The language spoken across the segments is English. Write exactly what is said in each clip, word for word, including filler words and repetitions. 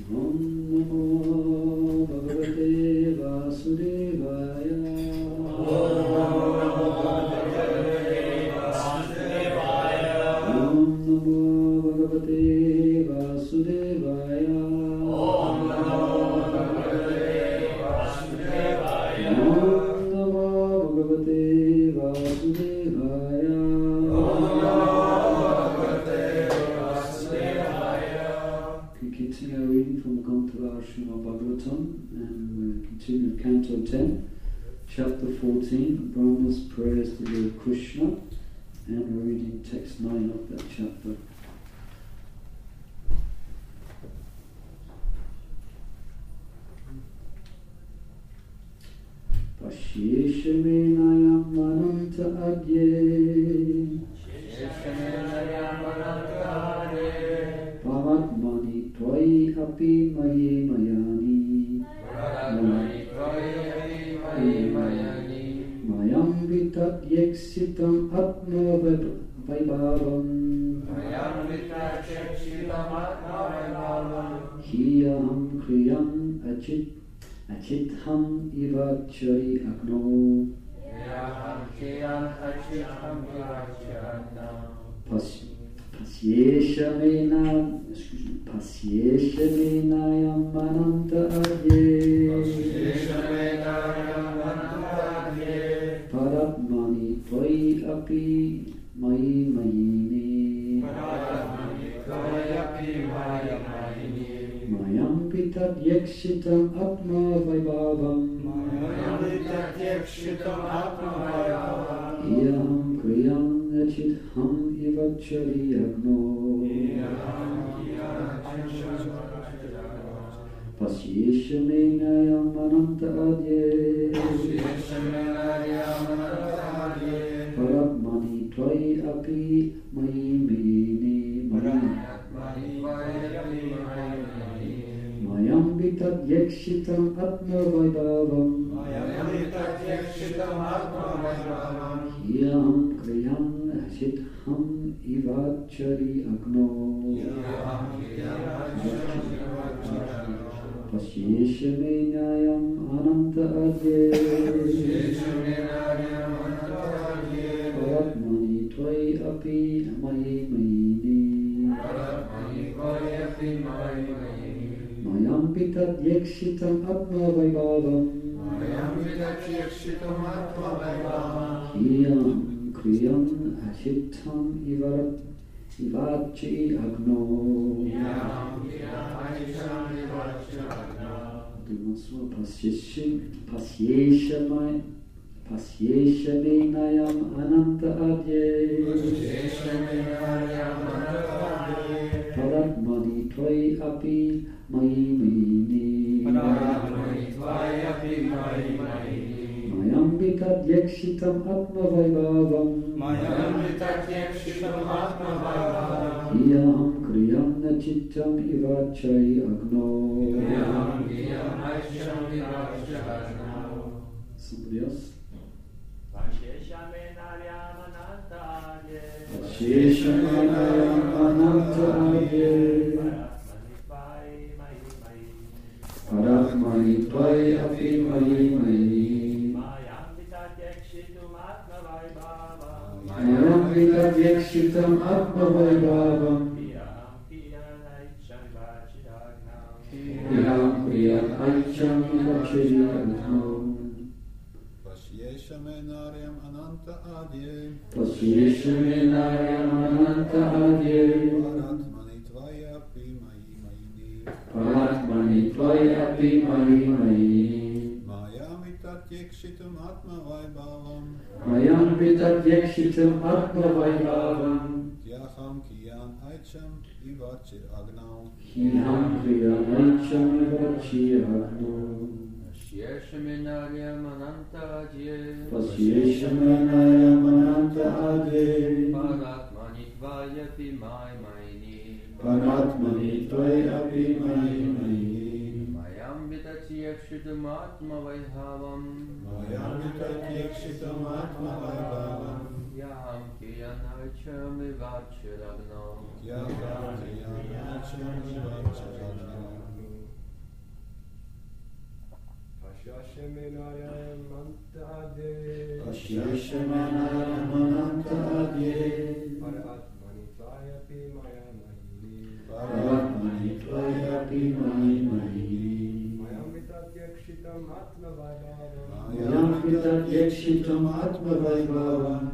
Om Namo Bhagavate Vasudevaya. Om Namo Bhagavate Vasudevaya. Om Namo Bhagavate Vasudevaya. Om Namo Bhagavate Vasudevaya. Om Namo Bhagavate Vasudevaya. We continue our reading from the Grantha Srimad Bhagavatam, and we'll continue with Canto ten, Chapter fourteen, Brahma's Prayers to Lord Krishna, and we're reading text nine of that chapter. Pashyeshavenayam mananta adye Pavatmani tvai api maye mayani Mayam vitat yeksitam atma vaibhavam Hiyam kriyam achit achitham ivachari agno Pasyeshavenayam Pasyeshavenayam mananta adye Paratmani tvai api mayi mayini Mayam pitat yekshitam atma vaibhavam Iyam kriyam achitham ivachari agno Pasyeshavenayam mananta adye Paratmani tvai api mayi mayini Mayam vitat yekshitam atma vaibhavam Hiyam kriyam achitham ivachari agno Pasyeshavenayam ananta adye Paratmani tvai api mayi mayini Mayam pitat yekshitam atma vaibhavam Hiyam kriyam achitham ivachi agno Pasyeshavenayam ananta adye Paratmani tvai api mayi mayini Mayam vitat yekshitam atma vaibhavam Hiyam kriyam nachittam ivachai agno Somebody else? Pasyeshavenayam ananta adye Paratmani tvai api mayi mayini Mayam vitat yekshitam atma vaibhavam Hiyam kriyam aicham ivachari agno Pasyeshavenayam ananta adye Pasyeshavenayam ananta adye Paratmani tvai api mayi mayini Paratmani tvai api mayi mayini Mayam vitat yekshitam atma vaibhavam Mayam vitat yekshitam atma vaibhavam Yaham kiyan aicham ivachir agno Hiyam kriyam aicham ivachari agno Pasyeshavenayam ananta adye Pasyeshavenayam ananta adye Paratmani tvai api mayi mayini Paratmani tvai api mayi mayini Mayam vitat yekshitam atma vaibhavam Mayam vitat yekshitam atma vaibhavam Yaham kiyan aicham ivachir agno Yaham kiyan aicham ivachir agno Yakshitam Atma Vaibhavam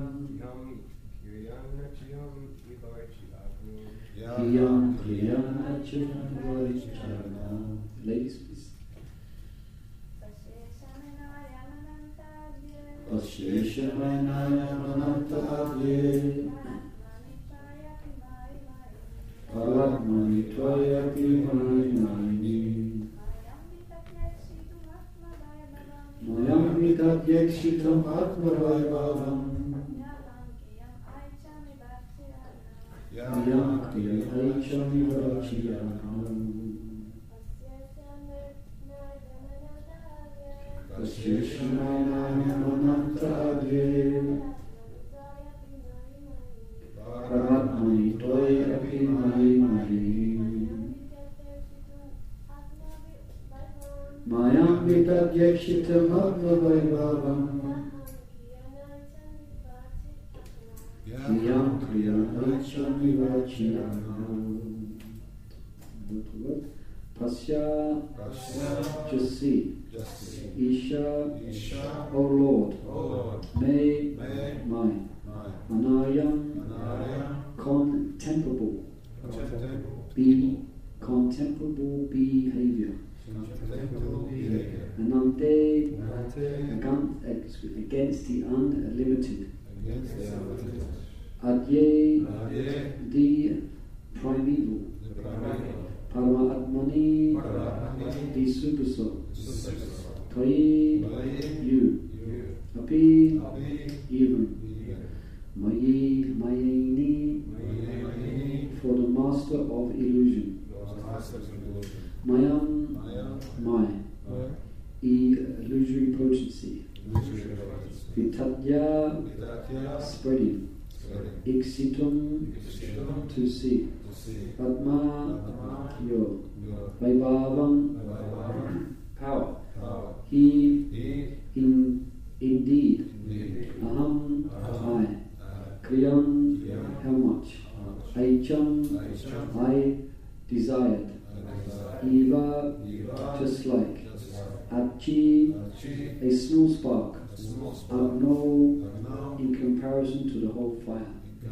Kiyam Kriyam Achyam Varicharana. Ladies, please. Asheshamanaya Manantadye Paratmani Tvaya Pimai Naini Mayam Vitat Yakshitam Atma Vaibhavam Yam Kriyam Aicham Varachiyam Asheshamanaya Manantadye Paratmani Tvaya Pimai Naini Mayam Vitat Yakshitam Atma Vaibhavam Yam Kriyam Aicham Varachiyam. Pasya, just see. Isha, O Lord, may, mine. Anayam, contemplable, be contemplable behavior. Anante, against the unlimited. Adye, the primeval. Paramatmani, the super soul. Tayi, you. Api, even. Mayi, Mayini, for the master of illusion. Mayam, my. Illusory potency. Vitatya, spreading. Iksitum, to see. Atma, your. Vaibhavam, power. He, in, indeed. Aham, I. Kriyam, how much. Aicham, I desired. Eva, just like. Achi, a small spark. Agno, in comparison to the whole fire.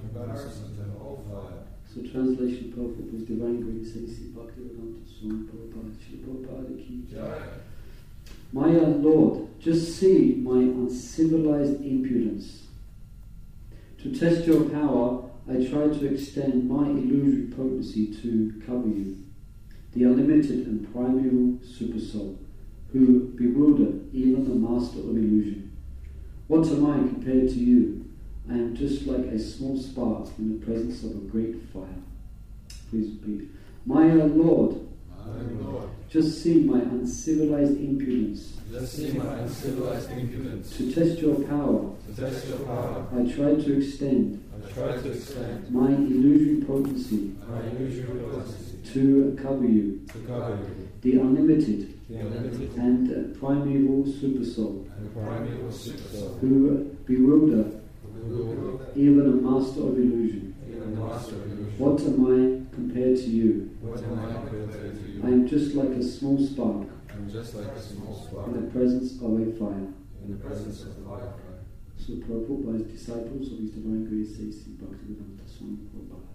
So translation Prabhupada was Divine Grace A C Bhaktivedanta Swami Prabhupada Srila Prabhupada Ki Jai. My Lord, just see my uncivilized impudence. To test your power, I try to extend my illusory potency to cover you, the unlimited and primeval supersoul, who bewilder even the master of illusion. What am I compared to you? I am just like a small spark in the presence of a great fire. Please repeat. My Lord, my Lord, just see my uncivilized impudence. Just see my uncivilized impudence. To test your power, To test your power, I try to extend I try to extend my illusory potency my illusory potency to cover you, to cover you, the unlimited the unlimited and uh, primeval supersoul, and primeval supersoul, who bewilder who will even a master of illusion. even the master of illusion. What am I compared to you? What am I compared to you? I am just like a small spark I'm just like a small spark in the presence of a fire. in the presence of the fire. So Prabhupada by his disciples of His Divine Grace A C Bhaktivedanta Swami Prabhupada.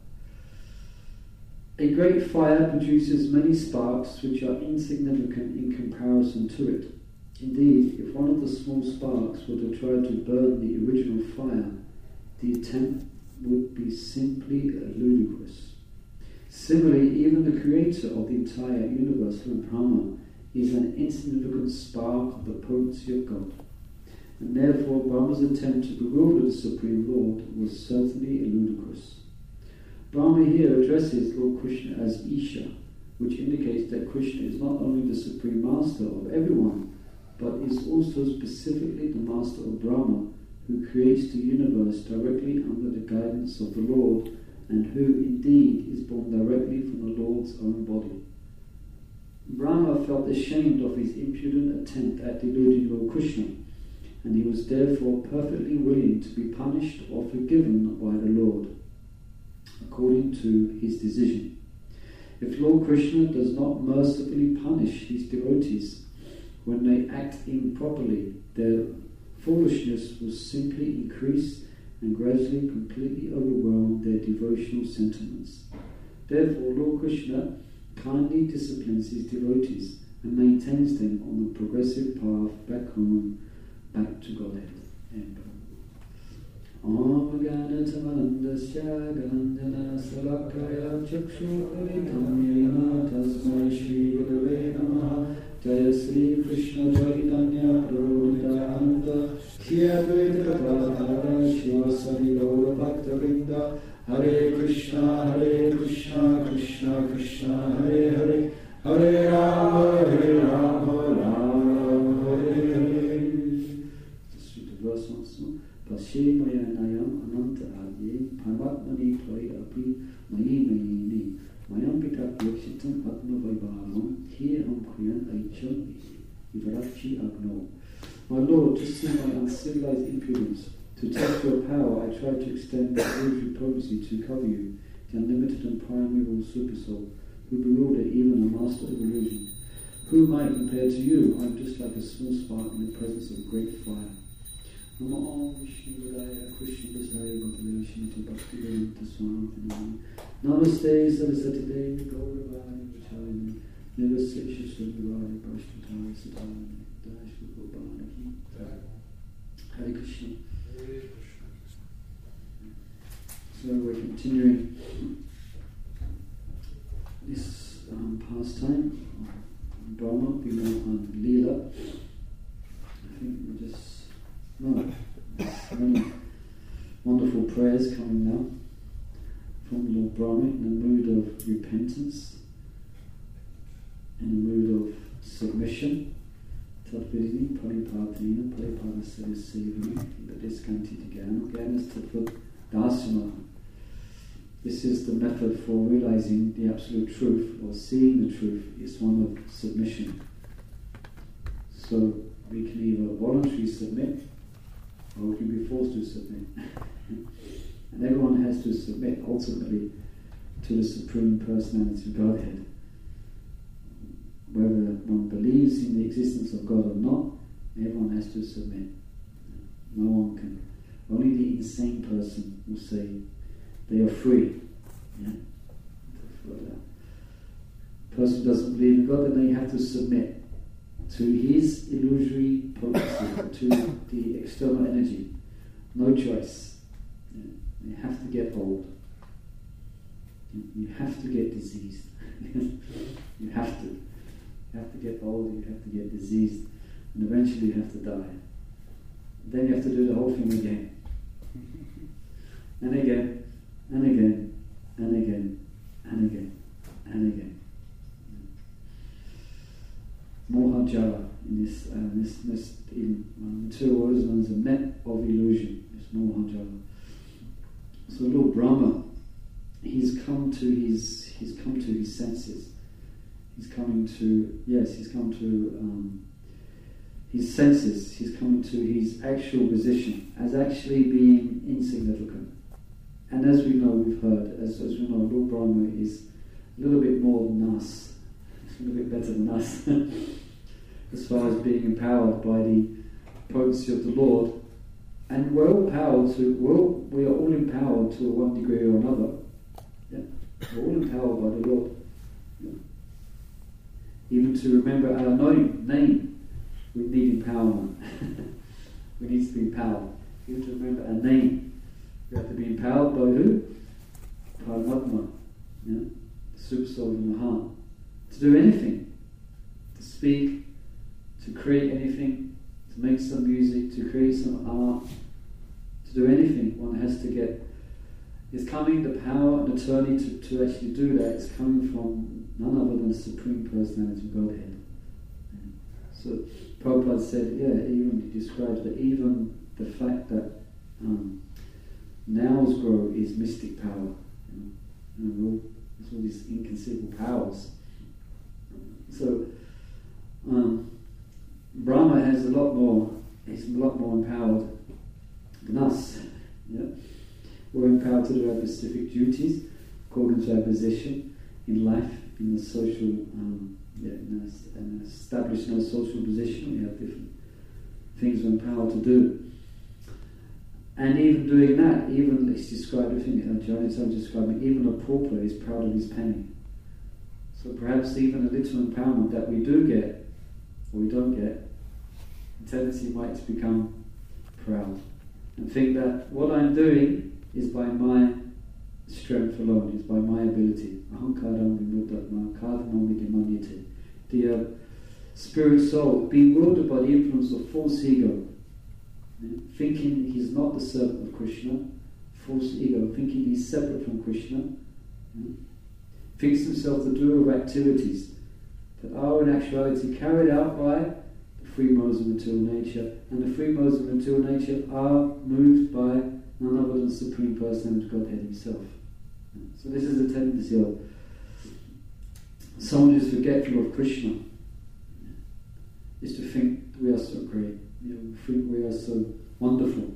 A great fire produces many sparks which are insignificant in comparison to it. Indeed, if one of the small sparks were to try to burn the original fire, the attempt would be simply ludicrous. Similarly, even the creator of the entire universe, Lord Brahma, is an insignificant spark of the potency of God. And therefore Brahma's attempt to bewilder the Supreme Lord was certainly ludicrous. Brahma here addresses Lord Krishna as Isha, which indicates that Krishna is not only the Supreme Master of everyone, but is also specifically the Master of Brahma, who creates the universe directly under the guidance of the Lord, and who indeed is born directly from the Lord's own body. Brahma felt ashamed of his impudent attempt at deluding Lord Krishna, and he was therefore perfectly willing to be punished or forgiven by the Lord, according to his decision. If Lord Krishna does not mercifully punish his devotees when they act improperly, their foolishness will simply increase and gradually completely overwhelm their devotional sentiments. Therefore, Lord Krishna kindly disciplines his devotees and maintains them on the progressive path back home, back to Godhead. Om Ganatamanandasya Ganandana Salakaya Chakshukaritam Yena Tasmai Shri Gurave Namaha Jaya Sri Krishna Chaitanya Prabhu Nityananda Shri Advaita Gadadhara Shivasari Gaura Bhakta Vrinda Hare Krishna Hare Krishna Krishna Krishna Hare Hare Hare Rama Hare Rama Rama Hare Hare. Just read the verse once more. Pashe maya nayam ananta adye paramatmani tvai api mayi mayini mayam pitak yakshitam atma vaibhavam hiyam kuyan aicham ivarachi agno. My Lord, to see my uncivilized impudence, to test your power, I tried to extend the illusory potency to cover you, the unlimited and primeval super soul, who bewilder even a master of illusion. Who am I compared to you? I am just like a small spark in the presence of a great fire. Namo Vishnu Vadaya Krishna Dasaya Bhakti Shinti Bhakti Vedanta Swami Namaste Saraswati Devi Gauravani Vachayani Nirvasesha Sundravani Prashtatari Satani Dash Gopalaki Hare Krishna. So we're continuing this um, pastime on Brahma, Bhima and Leela. I think we're just No, many wonderful prayers coming now from Lord Brahma in a mood of repentance, in a mood of submission. Tadvidini paripatina paripadasari sevini vidiskanti gyana gyanas tatvad dasana. This is the method for realizing the absolute truth, or seeing the truth, is one of submission. So we can either voluntarily submit, or we can be forced to submit. And everyone has to submit ultimately to the Supreme Personality of Godhead. Whether one believes in the existence of God or not, everyone has to submit. No one can. Only the insane person will say they are free. Yeah? The person who doesn't believe in God, then they have to submit to his illusory potency, to the external energy. No choice. Yeah. You have to get old. You have to get diseased. You have to. You have to get old, you have to get diseased, and eventually you have to die. Then you have to do the whole thing again. And again, and again, and again, and again, and again. Moha-jala, in this, uh, this, this in uh, material world is known as a net of illusion. It's Moha-jala. So Lord Brahma, he's come to his he's come to his senses. He's coming to yes, he's come to um, his senses. He's coming to his actual position as actually being insignificant. And as we know, we've heard, as, as we know, Lord Brahma is a little bit more than us. He's a little bit better than us. As far as being empowered by the potency of the Lord. And we're all empowered to, we're all, we are all empowered to one degree or another. Yeah? We're all empowered by the Lord. Yeah? Even to remember our name, we need empowerment. We need to be empowered. Even to remember our name, we have to be empowered by who? Paramatma, yeah? The super soul in the heart. To do anything, to speak, to create anything, to make some music, to create some art, to do anything, one has to get. It's coming, the power and attorney to, to actually do that is coming from none other than the Supreme Personality of Godhead. Yeah. So Prabhupada said, yeah, even he describes that even the fact that um, nails grow is mystic power. You know, and all, there's all these inconceivable powers. So um, Brahma has a lot more, he's a lot more empowered than us. Yeah? We're empowered to do our specific duties according to our position in life, in the social, um, yeah, in, a, in establishing our social position. We have different things we're empowered to do. And even doing that, even it's described, I think uh, Johnny's describing, even a pauper is proud of his penny. So perhaps even a little empowerment that we do get, or we don't get, the tendency might to become proud and think that what I'm doing is by my strength alone, is by my ability. Ahankaram vimuddatma kadamam vidimanyate. The uh, spirit soul, bewildered by the influence of false ego, thinking he's not the servant of Krishna, false ego, thinking he's separate from Krishna, thinks himself the doer of activities that are in actuality carried out by the free modes of material nature, and the free modes of material nature are moved by none other than the Supreme Personality of Godhead Himself. So this is a tendency of someone who's forgetful of Krishna, is to think we are so great, you know, think we are so wonderful.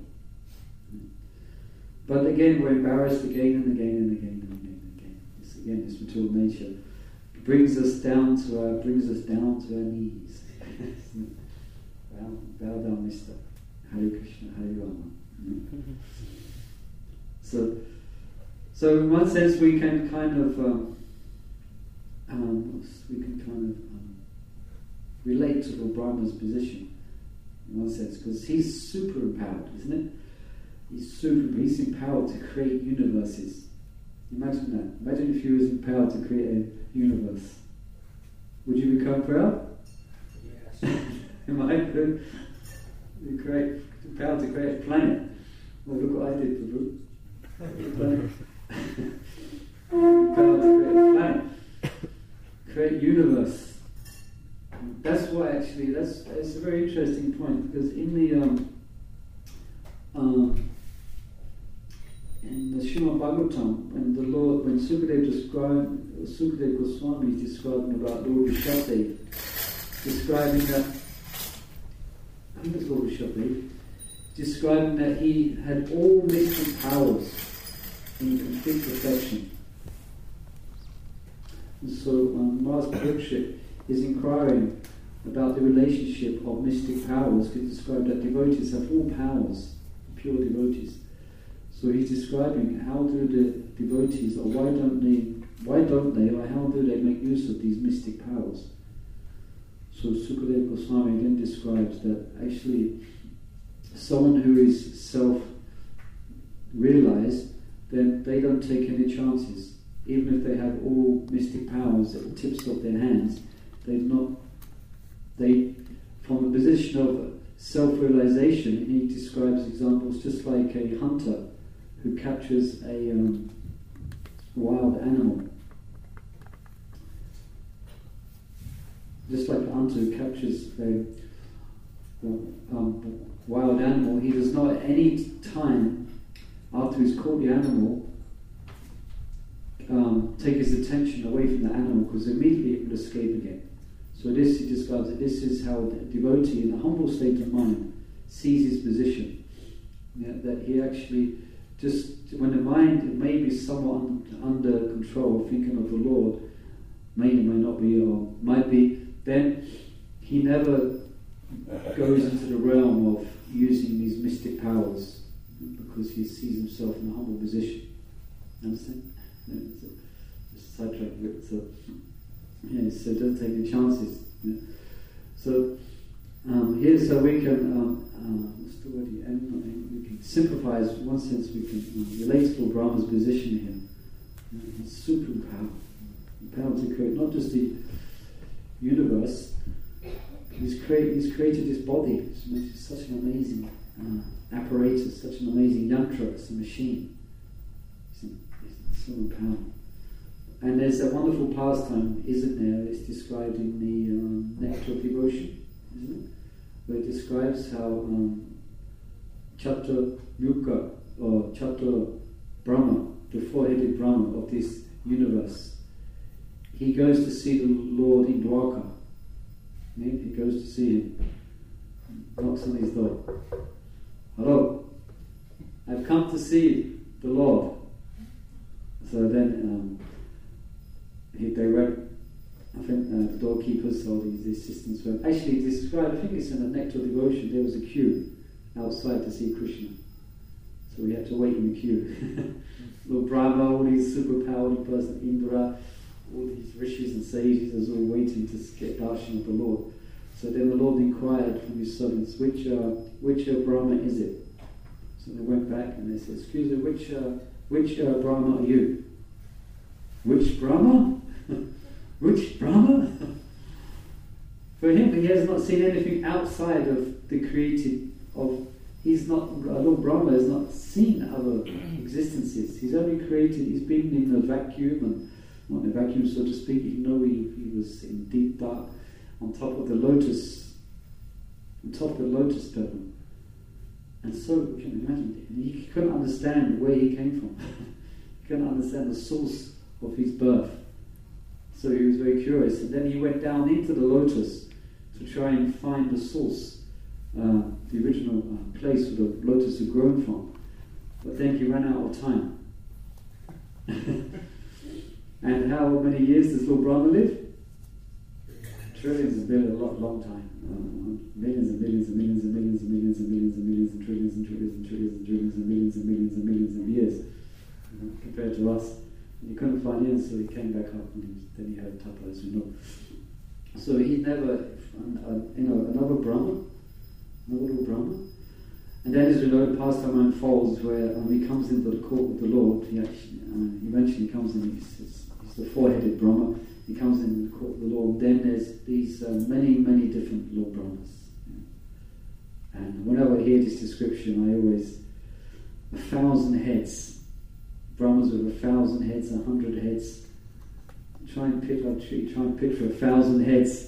But again, we're embarrassed again and again and again and again and again. It's again, this material nature brings us down to our brings us down to our knees. bow, bow down, Mister Hare Krishna, Hare Rama. So, so in one sense, we can kind of um, um, we can kind of um, relate to Lord Brahma's position in one sense, because he's super empowered, isn't it? He's super. He's empowered to create universes. Imagine that. Imagine if he was empowered to create a universe. Would you become proud? Yes. Am I good? You create empowered to create a planet. Well, look what I did, Prabhu. Empowered to create a planet, create universe. That's why actually that's that's a very interesting point, because in the um, um, in the Srimad Bhagavatam, when the Lord, when Sukadeva described, Sukadeva Goswami is describing about Lord Rishabdev, describing that, I think it's Lord Rishabdev, describing that he had all mystic powers in complete perfection. And so um, Maharaj Parikshit is inquiring about the relationship of mystic powers, because it's described that devotees have all powers, pure devotees. So he's describing how do the devotees, or why don't they, why don't they, or how do they make use of these mystic powers? So Sukadeva Goswami again describes that actually someone who is self-realized, then they don't take any chances. Even if they have all mystic powers at the tips of their hands, they've not, they, from a position of self-realization, he describes examples just like a hunter who captures a um, wild animal. Just like a hunter who captures a um, wild animal, he does not at any time after he's caught the animal um, take his attention away from the animal, because immediately it would escape again. So this, he describes it, this is how the devotee in a humble state of mind sees his position. Yeah, that he actually just, when the mind may be somewhat under control, thinking of the Lord, may or may not be, or might be, then he never goes into the realm of using these mystic powers, because he sees himself in a humble position. Understand? Yeah, so, just sidetrack a bit. So, yeah, so don't take any chances. Yeah. So um, here, so we can um, uh, what's the word? And we can simplify. In one sense, we can um, relate to Lord Brahma's position here. You know, he's super empowered, empowered to create not just the universe. He's created. He's created this body. It's such an amazing uh, apparatus, such an amazing yantra. It's a machine. It's, it's so empowered. And there's a wonderful pastime, isn't there? It's described in the um, Nectar of Devotion, isn't it? Where it describes how um, Chatra Mukha, or Chatra Brahma, the four-headed Brahma of this universe, he goes to see the Lord in Dwarka. Yeah? He goes to see him. Knocks on his door. Hello, I've come to see the Lord. So then um, he, they went, I think uh, the doorkeepers or the, the assistants went, actually it's described, I think it's in the Nectar Devotion, there was a queue outside to see Krishna. So we had to wait in the queue. Lord Brahma, all these super powerful person, Indra, all these rishis and sages, was all waiting to get darshan of the Lord. So then the Lord inquired from his servants, which uh, which uh, Brahma is it? So they went back and they said, excuse me, which uh, which uh, Brahma are you? Which Brahma? Which Brahma? For him, he has not seen anything outside of the created of. He's not, Lord Brahma has not seen other existences. He's only created, he's been in a vacuum, and not in a vacuum, so to speak. You know, he, he was in deep dark, on top of the lotus, on top of the lotus petal. And so, you can imagine, he couldn't understand where he came from. He couldn't understand the source of his birth. So he was very curious. And then he went down into the lotus to try and find the source, uh, the original uh, place where the lotus had grown from. But then he ran out of time. And how many years does Lord Brahma live? Trillions of billions, a lot, long time. Uh, millions and millions and millions and millions and millions and millions and millions and trillions and trillions and trillions and trillions and millions and millions and millions of years, you know, compared to us. And he couldn't find him, so he came back up, and he was, then he had tapa, as we know. So he never, uh, you know, another Brahma, another little Brahma. And then, as we know, the pastime unfolds where um, he comes into the court with the Lord. He actually, uh, eventually comes in. He's, he's, he's the four-headed Brahma. He comes in the court of the Lord. Then there's these uh, many, many different Lord Brahmas. Yeah. And whenever I hear this description, I always a thousand heads, Brahmas with a thousand heads, a hundred heads. Try and picture, try and picture a thousand heads.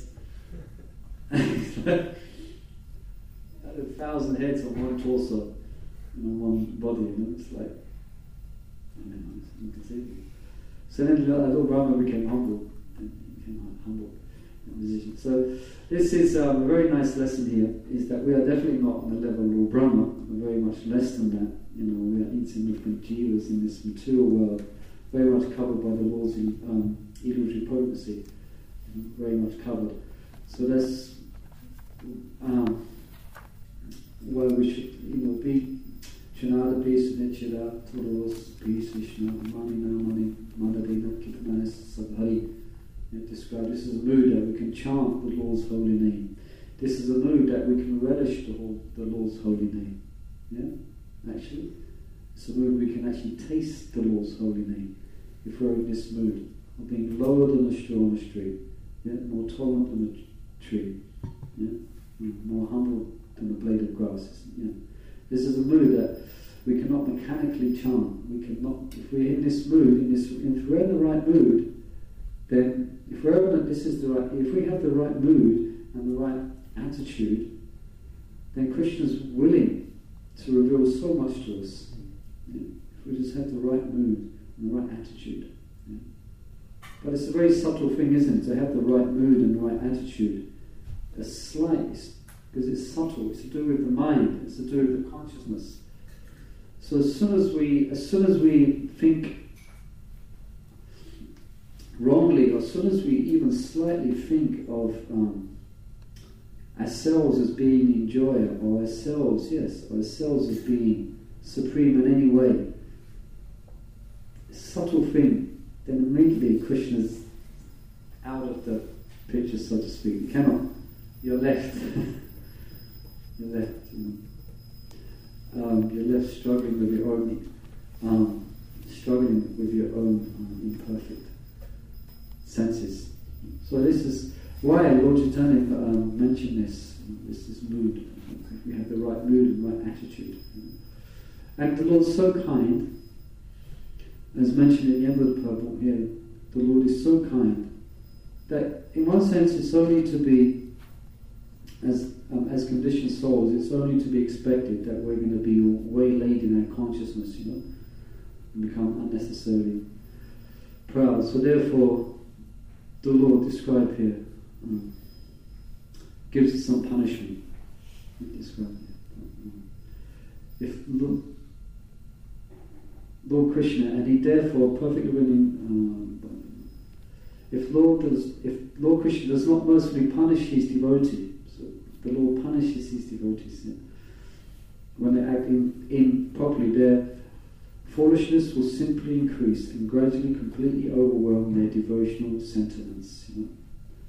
A thousand heads on one torso and on one body, you know, it's like, I mean, you can see it. So then Lord Brahma became humble, and became humble in position. So this is um, a very nice lesson here, is that we are definitely not on the level of Lord Brahma, we're very much less than that. You know, we are insignificant jivas in this material world, very much covered by the laws of um, illusory potency, very much covered. So that's um, where we should, you know, be Chanada peace, Nichira, Toros, peace, Vishnu, Mani Namani, Madhavina, Kitamanis, Sadhari. Describe this is a mood that we can chant the Lord's holy name. This is a mood that we can relish the, whole, the Lord's holy name. Yeah, actually, it's a mood we can actually taste the Lord's holy name if we're in this mood of being lower than a straw on the street, yeah, more tolerant than a tree, yeah, more humble than a blade of grass. Yeah. This is a mood that we cannot mechanically chant. We cannot, if we're in this mood, in this, if we're in the right mood, then if we're ever, this is the right, if we have the right mood and the right attitude, then Krishna's willing to reveal so much to us. Yeah. If we just have the right mood and the right attitude. Yeah. But it's a very subtle thing, isn't it, to have the right mood and the right attitude. A slight, because it's subtle, it's to do with the mind, it's to do with the consciousness. So as soon as we, as soon as we think wrongly, or as soon as we even slightly think of um, ourselves as being in joy, or ourselves, yes, or ourselves as being supreme in any way, a subtle thing, then immediately Krishna's out of the picture, so to speak. You cannot, you're left. You're left, you know. Um, you're left struggling with your own, um, struggling with your own um, imperfect senses. So this is why Lord Chaitanya um, mentioned this. This is mood. If we have the right mood and right attitude, you know. And the Lord's so kind, as mentioned at the end of the purport here. The Lord is so kind that, in one sense, it's only to be as Um, as conditioned souls, it's only to be expected that we're going to be waylaid in our consciousness, you know, and become unnecessarily proud. So therefore, the Lord described here um, gives us some punishment. Described here. If Lord, Lord Krishna, and he therefore perfectly willing, um, if Lord does, if Lord Krishna does not mercifully punish his devotee, so the Lord punishes his devotees yeah, when they act in, improperly, their foolishness will simply increase and gradually completely overwhelm their devotional sentiments. You know?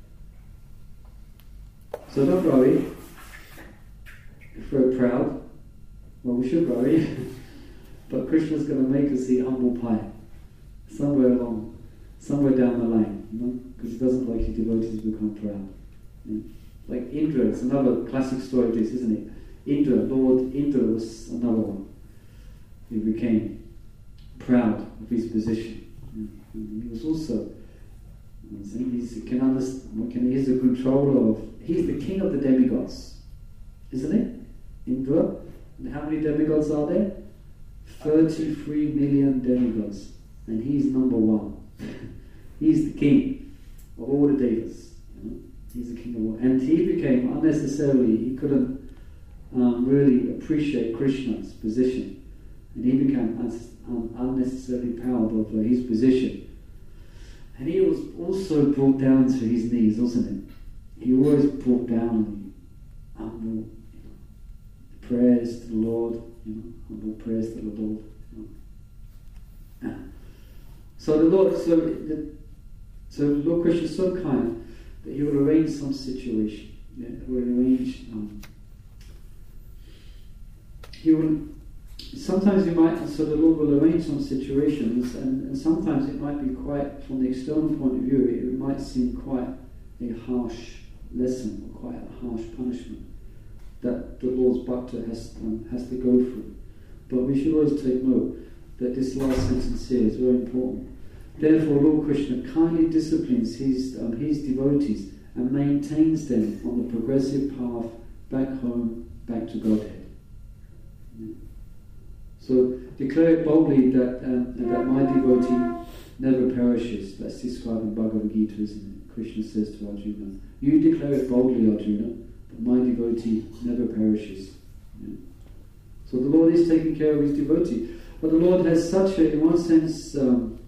So don't worry if we're proud. Well, we should worry, but Krishna's going to make us eat humble pie somewhere along, somewhere down the line, you know, because he doesn't like his devotees to become proud. Yeah? Like Indra, it's another classic story of this, isn't it? Indra, Lord Indra was another one. He became proud of his position. Yeah? He was also, he's, he can understand, can, he's the controller of, he's the king of the demigods, isn't it? Indra. And how many demigods are there? thirty-three million demigods. And he's number one. He's the king of all the devas. You know? He's the king of all. And he became unnecessarily, he couldn't um, really appreciate Krishna's position. And he became un- un- unnecessarily proud of uh, his position. And he was also brought down to his knees, wasn't it? He always brought down the humble prayers to the Lord, you know, humble prayers to the Lord. You know. Yeah. So the Lord, so the, so the Lord Krishna is so kind that He will arrange some situation. Yeah, He will arrange. Um, he will. Sometimes He might. So the Lord will arrange some situations, and, and sometimes it might be quite, from the external point of view, it, it might seem quite a harsh lesson or quite a harsh punishment that the Lord's bhakta has um, has to go through. But we should always take note that this last sentence here is very important. Therefore, Lord Krishna kindly disciplines his um, his devotees and maintains them on the progressive path back home, back to Godhead. Yeah. So declare it boldly that um, that my devotee never perishes. That's described in Bhagavad Gita, isn't it? Krishna says to Arjuna, "You declare it boldly, Arjuna, that my devotee never perishes." Yeah. So the Lord is taking care of his devotee. But the Lord has such a, in one sense, um,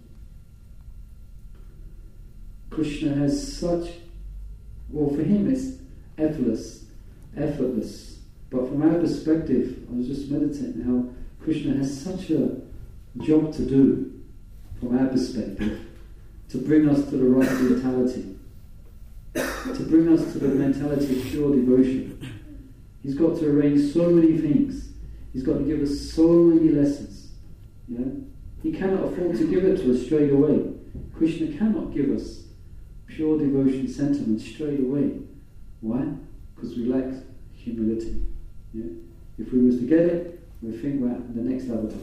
Krishna has such, well, for him it's effortless, effortless. But from our perspective, I was just meditating how Krishna has such a job to do, from our perspective, to bring us to the right mentality, to bring us to the mentality of pure devotion. He's got to arrange so many things. He's got to give us so many lessons. Yeah? He cannot afford to give it to us straight away. Krishna cannot give us pure devotion sentiment straight away. Why? Because we lack humility. Yeah? If we was to get it, we think we're the next avatar.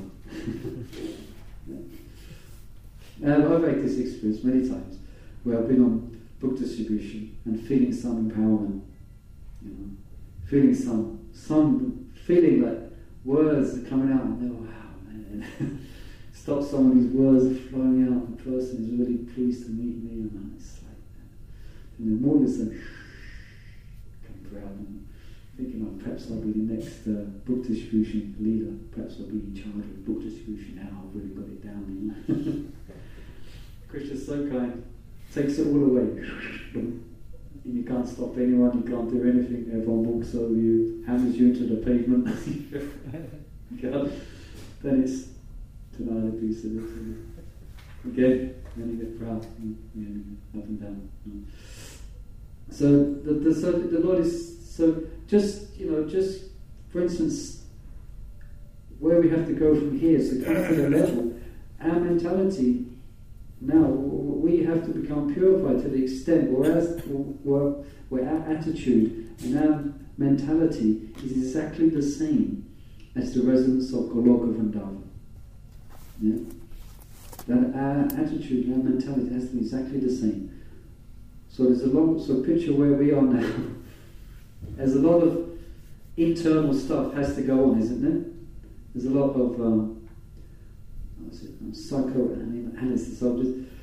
Yeah. And I've had this experience many times where I've been on book distribution and feeling some empowerment, you know, feeling some, some feeling that words are coming out and they're, wow, man. Stop some of these words flowing out. The person is really pleased to meet me, and it's like that. And then more than so, come proud and thinking, oh, perhaps I'll be the next uh, book distribution leader. Perhaps I'll be in charge of book distribution now. I've really got it down. You know? Krishna's so kind, takes it all away. You can't stop anyone, you can't do anything. Everyone walks over you, hammers you into the pavement. God, then it's denied a piece of it. Again, then you get proud, up and down. So the, the so the Lord is so just you know just for instance, where we have to go from here is to come to the level. Our mentality now, we have to become purified to the extent whereas where, where our attitude and our mentality is exactly the same as the residents of Goloka Vrindavan. Yeah? That our attitude and our mentality has to be exactly the same. So there's a lot, so picture where we are now. There's a lot of internal stuff has to go on, isn't there? There's a lot of um, Psychoanalysis of just,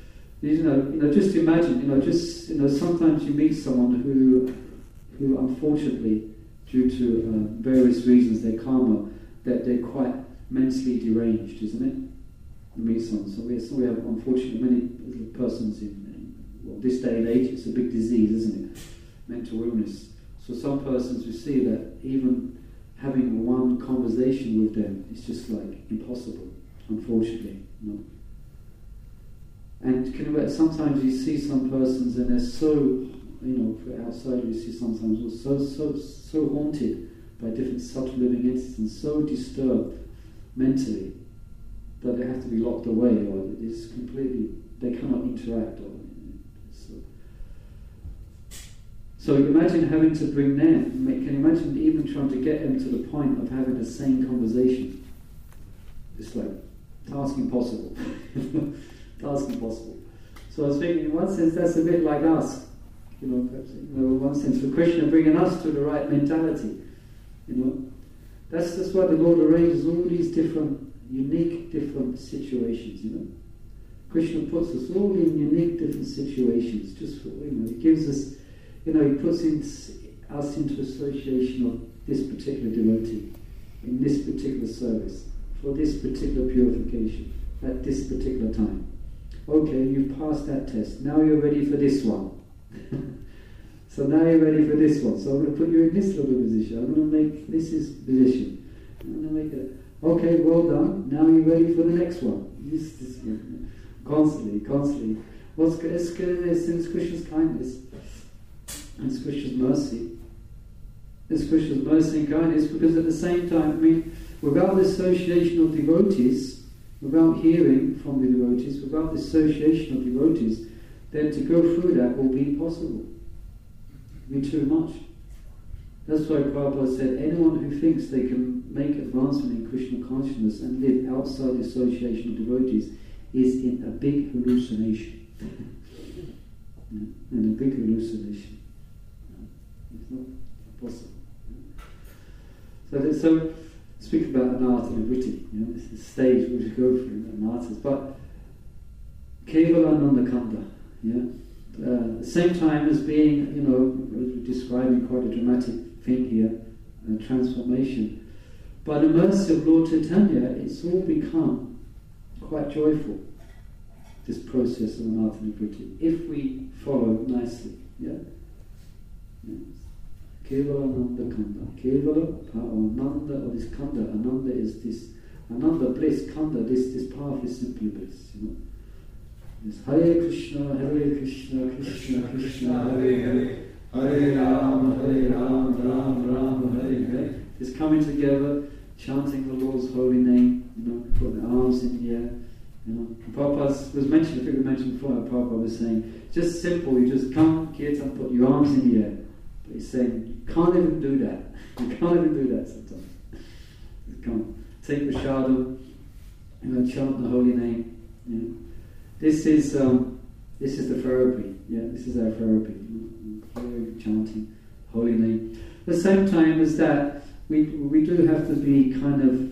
You know, you know, just imagine, you know, just, you know, sometimes you meet someone who, who unfortunately, due to uh, various reasons, their karma, that they're quite mentally deranged, isn't it? You meet someone. So we, so we have, unfortunately, many persons in, in well, this day and age, it's a big disease, isn't it? Mental illness. So some persons, we see that even having one conversation with them is just like impossible, unfortunately. You know? And can you, sometimes you see some persons and they're so, you know, outside you see sometimes so so so haunted by different subtle living entities and so disturbed mentally that they have to be locked away, or it's completely, they cannot interact. Or so. So imagine having to bring them. Can you imagine even trying to get them to the point of having a sane conversation? It's like task impossible. Task impossible. So I was thinking, in one sense, that's a bit like us. You know, perhaps, you know, in one sense, for Krishna bringing us to the right mentality. You know, that's that's why the Lord arranges all these different, unique, different situations. You know, Krishna puts us all in unique, different situations. Just for, you know, He gives us, you know, He puts in, us into association of this particular devotee in this particular service for this particular purification at this particular time. Okay, you've passed that test. Now you're ready for this one. So now you're ready for this one. So I'm going to put you in this little position. I'm going to make this is position. I'm going to make it. Okay, well done. Now you're ready for the next one. This, this, you know, constantly, constantly. What's good? It's good. It's Krishna's kindness. It's Krishna's mercy. It's Krishna's mercy and kindness, because at the same time, I mean, without the association of devotees, without hearing from the devotees, without the association of devotees, then to go through that will be impossible. It will be too much. That's why Prabhupada said, anyone who thinks they can make advancement in Krishna consciousness and live outside the association of devotees is in a big hallucination. Yeah, in a big hallucination. Yeah, it's not possible. Yeah. So, so speak about anartha nivritti, you know, it's the stage which we go through, anarthas. But Kevalananda Kanda, yeah, uh, at the same time as being, you know, we're describing quite a dramatic thing here, a transformation. By the mercy of Lord Chaitanya, it's all become quite joyful, this process of anartha nivritti, if we follow nicely, yeah. yeah. Kevalananda Kanda. Kevala, Ananda, or this Kanda. Ananda is this, Ananda bliss, Kanda, this this path is simply bliss, you know. This Hare Krishna, Hare Krishna, Krishna Krishna, Hare Hare, Hare Ram, Hare Ram, Ram Ram, Hare Hare. It's coming together, chanting the Lord's holy name, you know, put the arms in the air, you know. Prabhupada was mentioned, I think we mentioned before, Prabhupada was saying, just simple, you just come, kirtan, put your arms in the air. But he's saying, you can't even do that. You can't even do that sometimes. You can't. Take the shardam, you know, chant the holy name. You know. This is um, this is the therapy. Yeah, this is our therapy. You know, chanting holy name. At the same time as that, we we do have to be kind of,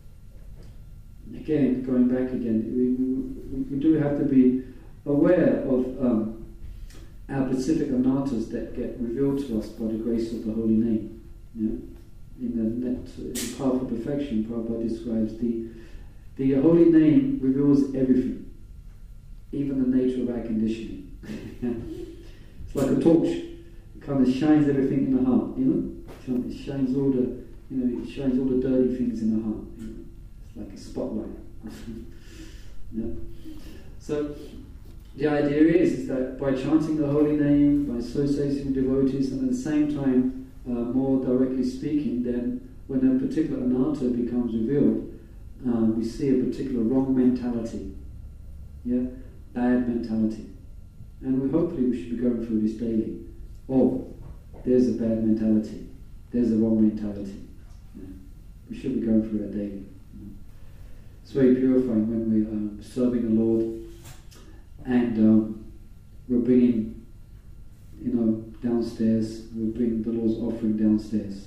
again, going back again, we we, we do have to be aware of um, our specific anarthas that get revealed to us by the grace of the holy name. Yeah? In the, net, in the path of perfection, Prabhupada describes the the holy name reveals everything, even the nature of our conditioning. It's like a torch; it kind of shines everything in the heart. You know, it shines all the, you know, it shines all the dirty things in the heart. You know? It's like a spotlight. Yeah. So the idea is, is that by chanting the holy name, by associating with devotees, and at the same time, uh, more directly speaking, then when a particular anartha becomes revealed, um, we see a particular wrong mentality, yeah, bad mentality, and we hopefully we should be going through this daily. Oh, there's a bad mentality, there's a wrong mentality. Yeah. We should be going through that daily. You know. It's very purifying when we're uh, serving the Lord. And um, we're bringing, you know, downstairs, we're bringing the Lord's offering downstairs.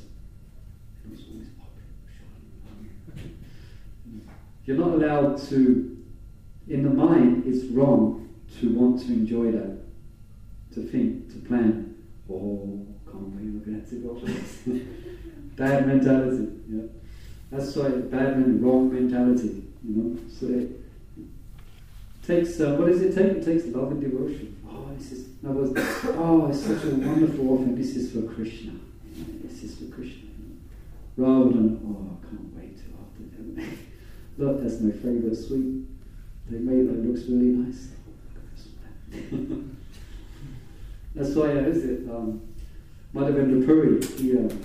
You're not allowed to, in the mind, it's wrong to want to enjoy that, to think, to plan. Oh, can't wait, we're going to have to go for this. Bad mentality, yeah. That's why bad men, wrong mentality, you know. So it takes, uh, what does it take? It takes love and devotion. Oh, this is, in other words, oh, it's such a wonderful offering. This is for Krishna. You know, this is for Krishna. You know. Rather than, oh, I can't wait till after that. Look, that's my favourite sweet. They made it, looks really nice. That's why, uh, is it, um, Madhavendra Puri, he uh,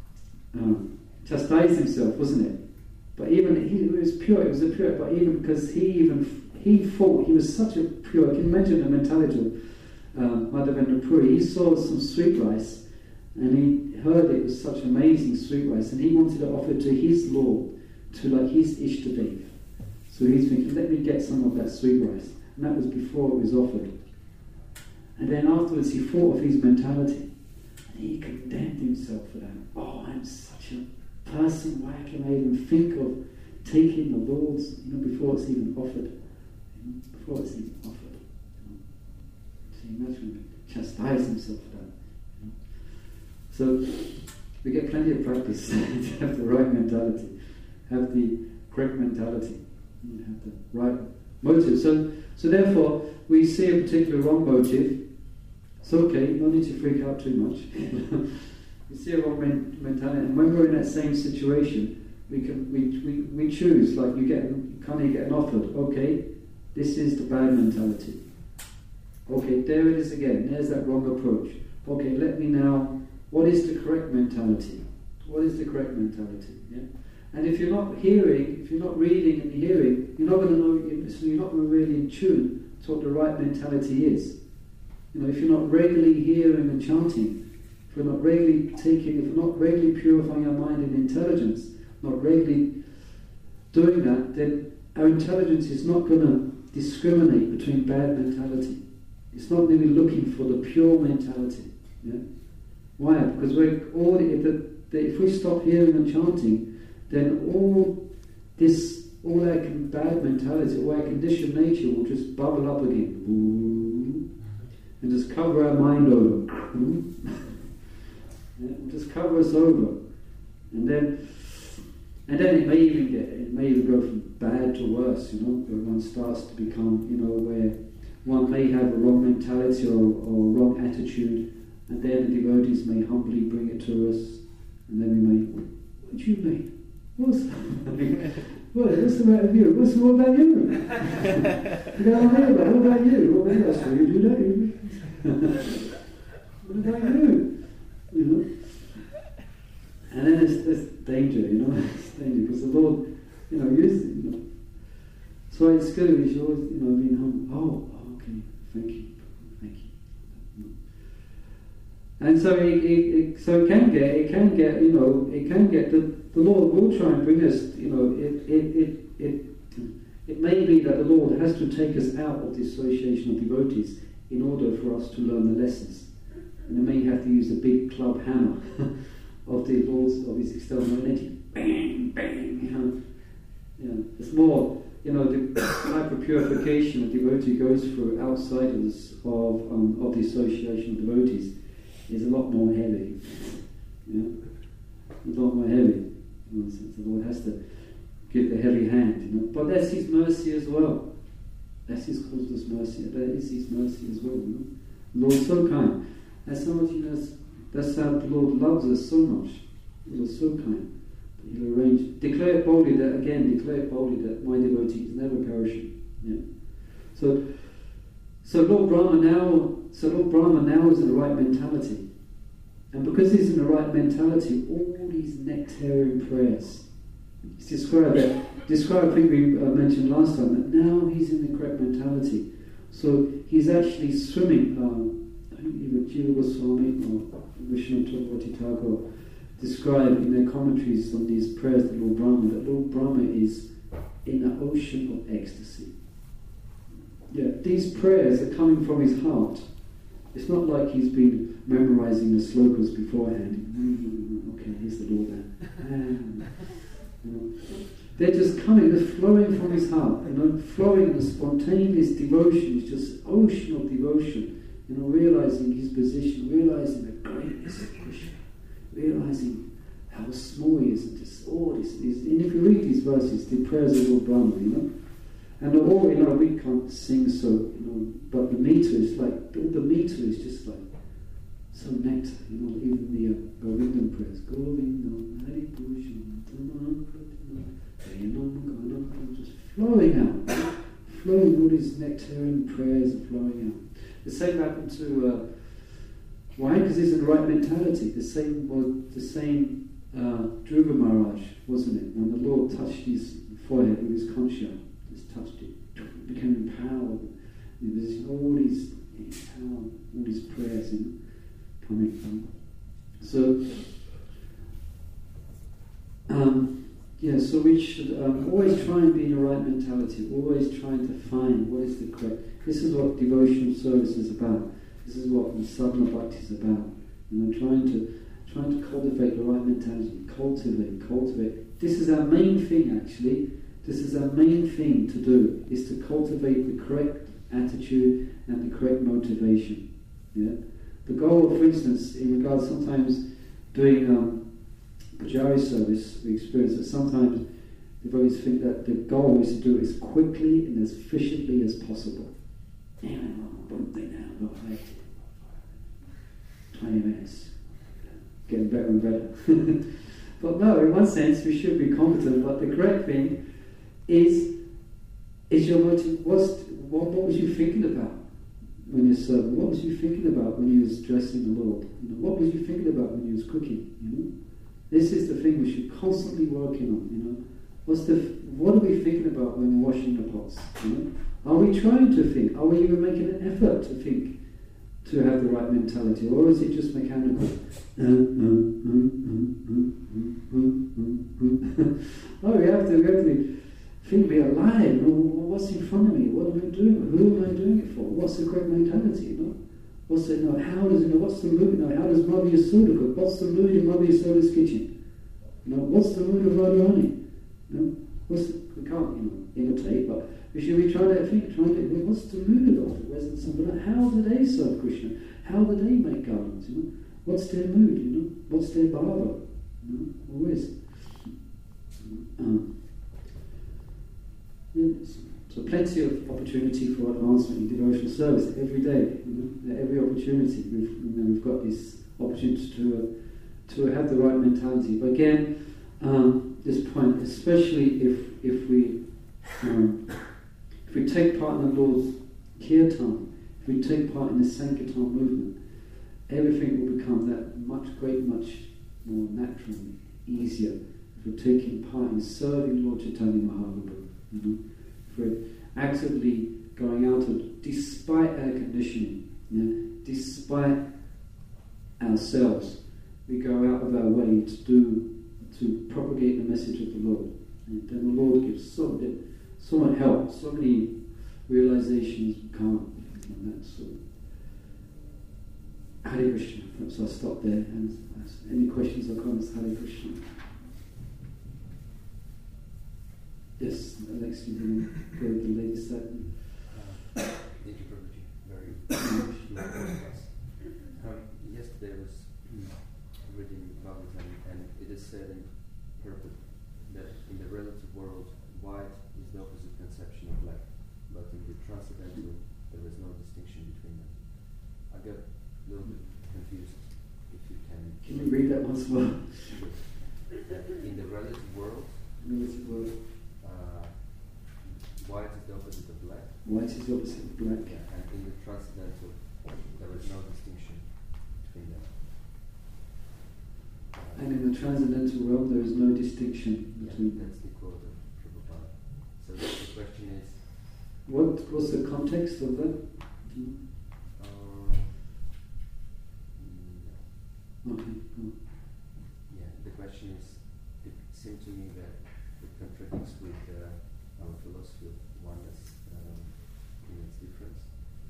um, chastised himself, wasn't it? But even, he, it was pure, it was a pure, but even because he even, he thought, he was such a pure, can you imagine the mentality of um, Madhavendra Puri? He saw some sweet rice, and he heard it was such amazing sweet rice, and he wanted to offer to his Lord, to like his Ishtadev. So he's thinking, let me get some of that sweet rice. And that was before it was offered. And then afterwards he thought of his mentality. And he condemned himself for that. Oh, I'm such a person, why can I even think of taking the Lord's, you know, before it's even offered. You know, before it's even offered. You know. So you imagine, chastise himself for that. You know. So we get plenty of practice to have the right mentality, have the correct mentality, you have the right motive. So, so therefore, we see a particular wrong motive. It's okay, no need to freak out too much. We see a wrong men- mentality, and when we're in that same situation, we can we we, we choose. Like you get, you kind of get an offer. Okay, this is the bad mentality. Okay, there it is again. There's that wrong approach. Okay, let me now. What is the correct mentality? What is the correct mentality? Yeah. And if you're not hearing, if you're not reading and hearing, you're not going to know. So you're not really in tune to what the right mentality is. You know, if you're not regularly hearing and chanting, if you're not regularly taking, if you're not regularly purifying our mind and intelligence, not regularly doing that, then our intelligence is not going to discriminate between bad mentality. It's not going to be looking for the pure mentality. Yeah? Why? Because we're all if, the, the, if we stop hearing and chanting, then all this, all our bad mentality, all our conditioned nature will just bubble up again. Ooh. And just cover our mind over. Yeah, just cover us over. And then and then it may even get it may even go from bad to worse, you know, where one starts to become, you know, where one may have a wrong mentality or, or wrong attitude, and then the devotees may humbly bring it to us, and then we may, what do you mean? What's What, what's the matter with you? What's what about you? You know what I mean? What about you? What about you? So you do that? What about you? You know? And then it's this danger, you know, it's danger because the Lord, you know, uses it, you know. So it's good, we should always, you know, being humble. Oh, oh, okay, thank you, thank you. And so it, it, it so it can get, it can get, you know, it can get the the Lord will try and bring us, you know, it it it it it may be that the Lord has to take us out of the association of devotees in order for us to learn the lessons. And they may have to use the big club hammer of the Lord's, of his external entity. Bang, bang, you know. You know, it's more, you know, the type of purification a devotee goes through outside of, this, of, um, of the association of devotees is a lot more heavy. You know? A lot more heavy. You know, so the Lord has to give the heavy hand, you know. But that's his mercy as well. That's his causeless mercy. That is his mercy as well, you know. The Lord's so kind. That's how much, you know, that's how the Lord loves us so much. The Lord is so kind. He'll arrange, declare it boldly that, again, declare it boldly that my devotee is never perishing. Yeah. So, so Lord Brahma now, so Lord Brahma now is in the right mentality. And because he's in the right mentality, all these nectarian prayers, it's described, that, described I think we uh, mentioned last time, that now he's in the correct mentality. So he's actually swimming, uh, I think either Jiva Goswami or Vishnu Thakur Thakur describe in their commentaries on these prayers to Lord Brahma, that Lord Brahma is in an ocean of ecstasy. Yeah, these prayers are coming from his heart. It's not like he's been memorizing the slokas beforehand. Okay, here's the Lord there. You know. they're just coming, they're flowing from his heart, you know, flowing in a spontaneous devotion, it's just ocean of devotion, you know, realizing his position, realizing the greatness of Krishna, realizing how small he is, and just all this, this, and if you read these verses, the prayers of Lord Brahma, you know, and all, you know, we can't sing so, you know, but the meter is like, all the meter is just like, so nectar, you know, even the uh, Govindam prayers, Govindam, Hari Pusham, just flowing out, flowing all these nectarian prayers are flowing out. The same happened to, uh, why? Because it's in the right mentality. The same was the same uh, Dhruva Maharaj, wasn't it? When the Lord touched his forehead with his concha, just touched it, it became empowered. There's all these, all these prayers, you know, coming from. So, um, yeah, so we should um, always try and be in the right mentality, always trying to find what is the correct. This is what devotional service is about. This is what sadhana bhakti is about. You know, trying to trying to cultivate the right mentality, cultivate, cultivate. This is our main thing, actually. This is our main thing to do, is to cultivate the correct attitude and the correct motivation. Yeah. The goal, for instance, in regards sometimes doing um, Pujari service, we experience that sometimes devotees think that the goal is to do it as quickly and as efficiently as possible. twenty minutes. Getting better and better. But no, in one sense we should be competent, but the correct thing is is your motive. What's, what, what was you thinking about when you're serving? What was you thinking about when you was dressing the Lord? You know, what was you thinking about when you was cooking? You know? This is the thing we should constantly working on, you know. What's the what are we thinking about when we're washing the pots? You know? Are we trying to think? Are we even making an effort to think, to have the right mentality, or is it just mechanical? Oh, we have to we have to think, be alive. You know, what's in front of me? What am I doing? Who am I doing it for? What's the correct mentality? You know? What's it? You know, how does you know? What's the mood? You know, how does Mother Yasoda cook? What's the mood in Mother Yasoda's kitchen? You know, what's the mood of Radharani? You know, what's the, we can't you know imitate, but we should be trying to think, trying to well, what's the mood of the Western Sambhana? How do they serve Krishna? How do they make garlands? You know, what's their mood? You know, what's their bhava? You know, always. Um, yes. So plenty of opportunity for advancement in devotional service every day. You know, every opportunity we've you know, we've got this opportunity to uh, to have the right mentality. But again, um, this point, especially if if we um, if we take part in the Lord's kirtan, if we take part in the Sankirtan movement, everything will become that much great, much more natural, easier. If we're taking part in serving Lord Chaitanya Mahaprabhu, you know. We're actively going out of, despite our conditioning, you know, despite ourselves, we go out of our way to do, to propagate the message of the Lord. And then the Lord gives so, so much help, so many realizations come from that sort. Hare Krishna. Perhaps I'll stop there and ask any questions or comments. Hare Krishna. Yes, Alex, you can go with the latest statement. Uh, thank you, Prabhuji. Very much. um, Yesterday I was reading Bhagavatam, and it is said in purport that in the relative world, white is the opposite conception of black, but in the transcendental, there is no distinction between them. I got a little bit confused. If you can, can you read that once more? That in the relative world, relative world. Uh, white is the opposite of black. White is the opposite of black. Yeah, and in the transcendental, there is no distinction between them. Uh, and in the transcendental realm, there is no distinction yeah, between them. That's the quote of Prabhupada. So the question is, what was the context of that? uh, no. Okay. Cool. Yeah, the question is, it seemed to me that it contradicts with uh, our philosophy of oneness um, in its difference.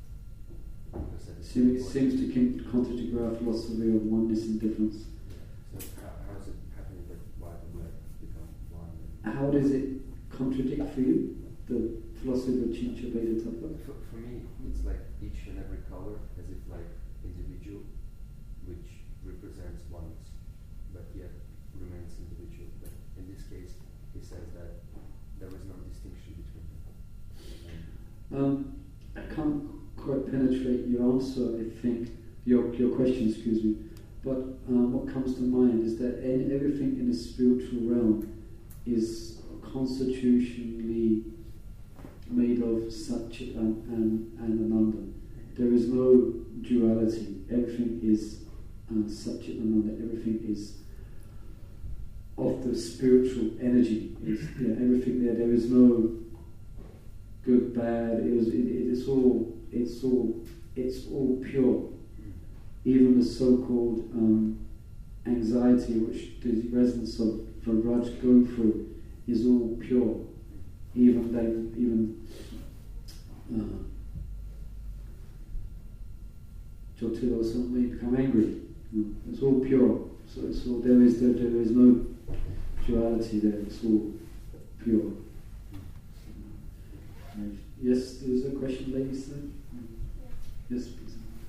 So it seems to contradict our philosophy of oneness and difference. Yeah. So how, how is it happening that white and black become one? How does it contradict for you, the philosophy of Cintabheda Tattva? For, for me, it's like each and every color as if like individual, which represents oneness, but yet remains individual. But in this case, he says that there is no distinction between them. Um, I can't quite penetrate your answer, I think, your your question, excuse me, but um, what comes to mind is that any, everything in the spiritual realm is constitutionally made of Satchit and, and, and Ananda. There is no duality. Everything is uh, Satchit and Ananda. Everything is of the spiritual energy. It's, yeah, everything there. There is no good, bad. It was. It, it's all. It's all. It's all pure. Even the so-called um, anxiety, which the residents of Vraj go through, is all pure. Even they, even uh, Jyoti or something become angry. You know, it's all pure. So it's all, there is there, there is no duality there. It's all pure. Right. Yes, there's a question, ladies. There? Yes, please.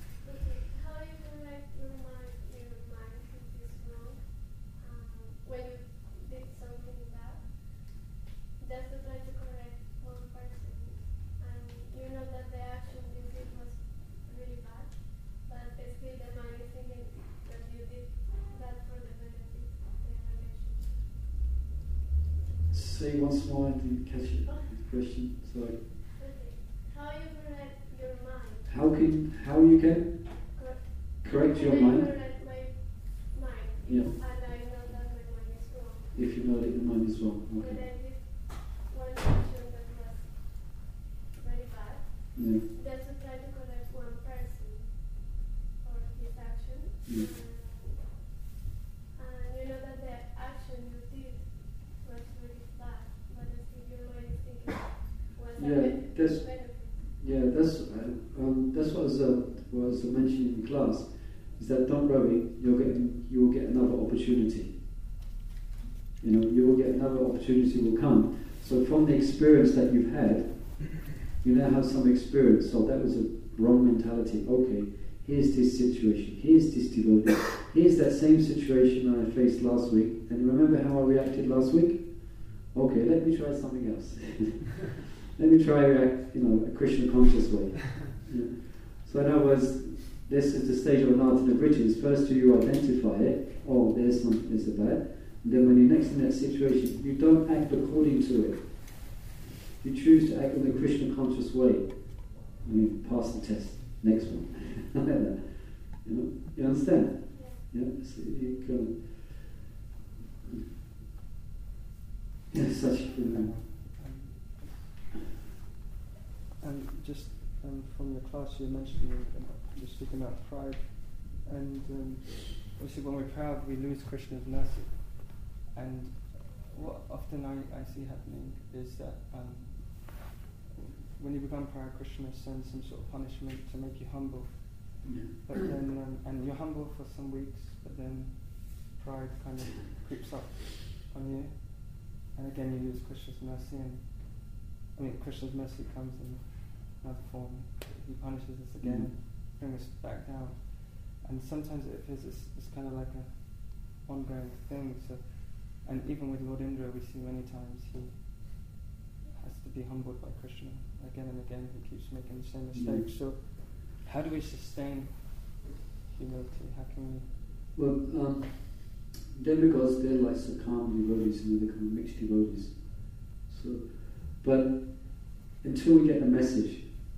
Say once more, I didn't catch it. The question, sorry. Okay. How you correct your mind? How can how you can Cor- correct your can mind? I correct my mind? Yeah. And I know that my mind is wrong. If you know that your mind is wrong. When Okay. I did one action that was very bad, Yeah. just to try to correct one person or his action. Yeah. And, and you know that the action you did was really bad, but still your mind is thinking was a Yeah, ben- that's- benefit. Yeah, that's uh, um, that's what was uh, was mentioned in class. Is that don't worry, you'll get you will get another opportunity. You know, you will get another opportunity will come. So from the experience that you've had, you now have some experience. So that was a wrong mentality. Okay, here's this situation. Here's this devotee. Here's that same situation I faced last week. And you remember how I reacted last week? Okay, let me try something else. Let me try react, you know, a Krishna conscious way. Yeah. So in other words, this is the stage of Anartha Bridges. First do you identify it, oh, there's something, there's a bad. And then when you're next in that situation, you don't act according to it. You choose to act in the Krishna conscious way. I mean, pass the test. Next one. Like that. You know, you understand? Yeah. Yeah. So you can. Yeah, such. You know, And just um, from your class, you mentioned you were speaking about pride, and um, obviously when we're proud, we lose Krishna's mercy. And what often I, I see happening is that um, when you become proud, Krishna sends some sort of punishment to make you humble. yeah. But then, um, and you're humble for some weeks, but then pride kind of creeps up on you, and again you lose Krishna's mercy. And I mean, Krishna's mercy comes in another form. He punishes us again, Mm. brings us back down. And sometimes it feels it's, it's kind of like a ongoing thing. So, and even with Lord Indra, we see many times he has to be humbled by Krishna again and again. He keeps making the same mistakes. Mm. So, how do we sustain humility? How can we? Well, um, demigods, they're like Sakam devotees, and they're kind of mixed devotees. So, but until we get the message,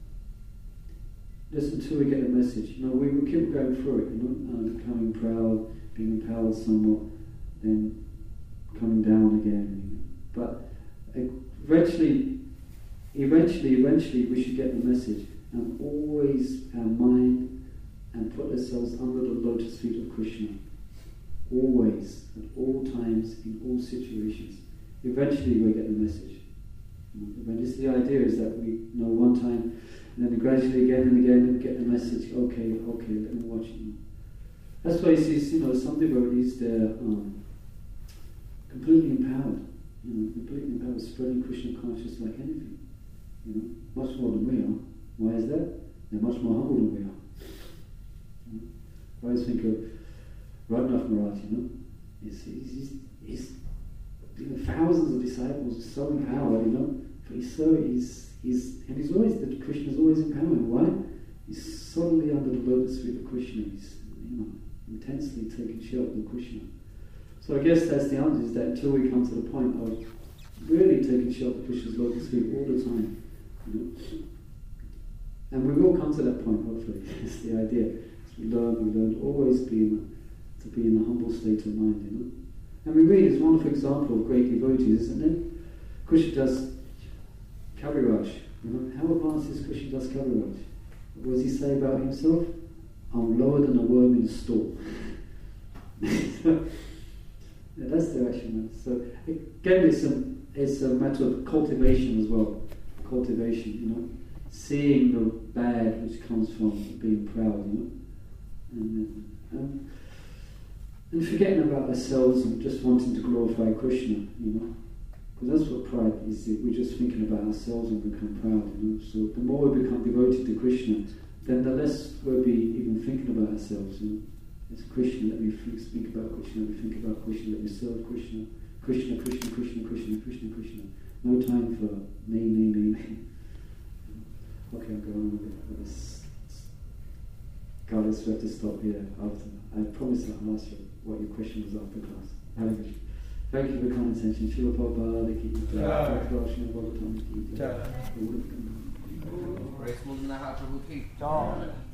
just until we get the message, you know, we will keep going through it, you know, uh, becoming proud, being empowered somewhat, then coming down again. You know. But eventually, eventually, eventually, we should get the message, and always our mind and put ourselves under the lotus feet of Krishna. Always, at all times, in all situations. Eventually, we get the message. But it's the idea is that we know one time, and then gradually again and again we get the message. Okay, okay, let me watch it. That's why you see, you know, some devotees, they're um, completely empowered. You know, they're believing about spreading Krishna consciousness like anything. You know, much more than we are. Why is that? They're much more humble than we are. You know? I always think of Raghunath Maharaj, you know, he's, he's, he's, he's you know, thousands of disciples, so empowered, you know, but he's so, he's, he's, and he's always, that Krishna's always empowering. Why? He's solely under the lotus feet of Krishna. He's, you know, intensely taking shelter of Krishna. So I guess that's the answer, is that until we come to the point of really taking shelter of Krishna's lotus feet all the time, you know, and we will come to that point, hopefully. That's the idea. As we learn, we learn to always be in a, to be in a humble state of mind, you know. And we read, it's a wonderful example of great devotees, isn't it? Krishna does Kaviraj, you know. How advanced is Krishna does Kaviraj? What does he say about himself? I'm lower than a worm in a store. Yeah, that's the action. So again, it's a, it's a matter of cultivation as well. Cultivation, you know. Seeing the bad which comes from being proud, you know, and, and, and forgetting about ourselves and just wanting to glorify Krishna, you know, because that's what pride is. We're just thinking about ourselves and become proud, you know. So the more we become devoted to Krishna, then the less we'll be even thinking about ourselves. You know, it's Krishna. Let me think about Krishna. Let me think about Krishna. Let me serve Krishna. Krishna, Krishna, Krishna, Krishna, Krishna, Krishna. No time for me, me, me, me. Okay, I'll go on with it. This, God, let's have to stop here after. I promise I'll ask you what your question was after class. Thank you for your kind attention. Srila Prabhupada, keep it down. Krishna Bhagavatam, keep it down. Grace Mudanaha Prabhu Ki.